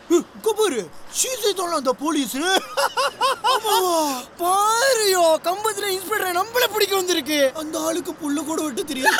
பாரு, சீசை தோணலாம் அந்த போலீஸ். பாருயோ, கம்பத்துல இன்ஸ்பெக்டர் நம்மள பிடிக்க வந்திருக்கு. அந்த ஆளுக்கு புள்ள கூட விட்டு தெரியும்.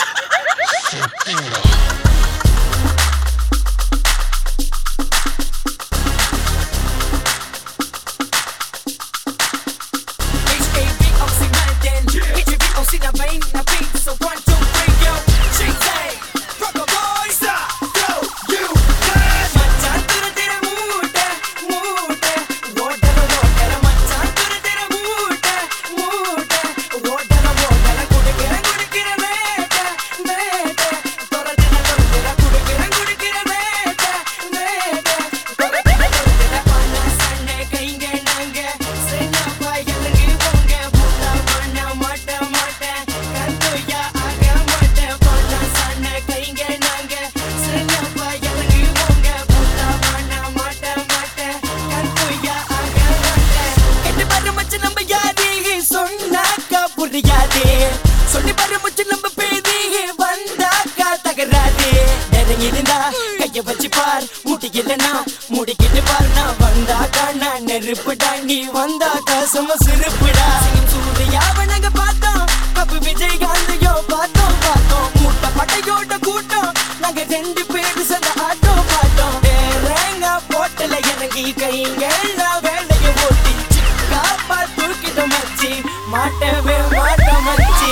சொல்லி பாரு முச்சு நம்ம பேதி வந்தாக்கா தகராதே. நெருங்கிருந்தா கைய வச்சு பார், முட்டிக்கலனா முடிக்கிட்டு பார். நான் வந்தாக்கா நான் நெருப்புடா, நீ வந்தாக்கா சும்மா சிரிப்புடா. சூரியாவை நாங்க பார்த்தோம், அப்ப விஜயகாந்தையோ பார்த்தோம். மூட்டை பட்டையோட கூட்டம், நாங்க 2 பேரு சேர்ந்த ஆட்டோ பாட்டோம். வேறங்க போட்டல இறங்கி கைங்க வேலைய ஓட்டி சிக்காப்பா தூக்கிட்ட மச்சி, மாட்டவே மாட்ட மச்சி.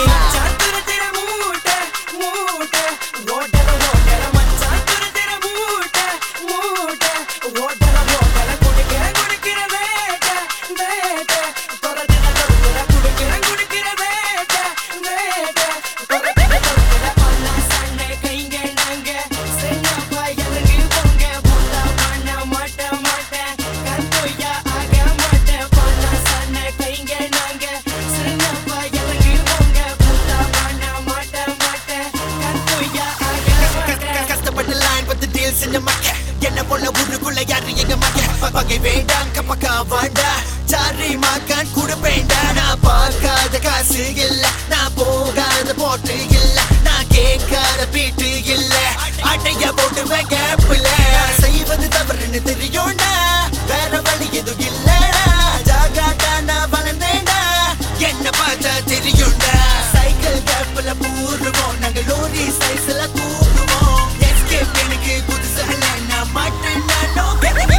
என்ன போல ஊருக்குள்ள யாரு எங்க மக பகை வேண்டாம் கப்பக்கா வாண்டா சாரி மாக்கான் கூட வேண்டா. நான் பார்க்காத காசு இல்ல, நான் போகாத போட்டு இல்ல, நான் கேட்காத பீட்டு இல்ல. அட்டைய போட்டுவேன் கேப்புல, செய்வது தவறுன்னு தெரியும்டா, வேற வழி எதுவும் இல்லடா. ஜாகாட்டா நான் வளர்ந்தேன்டா, என்ன பார்த்தா தெரியும்டா. சைக்கிள் கேப்புல பூருவோம், நாங்க லோரி சைஸ்ல கூடுவோம். எஸ்கேப் எனக்கு புதுசா இல்ல, நான் மாட்டேன் நானும் கிடைக்கல.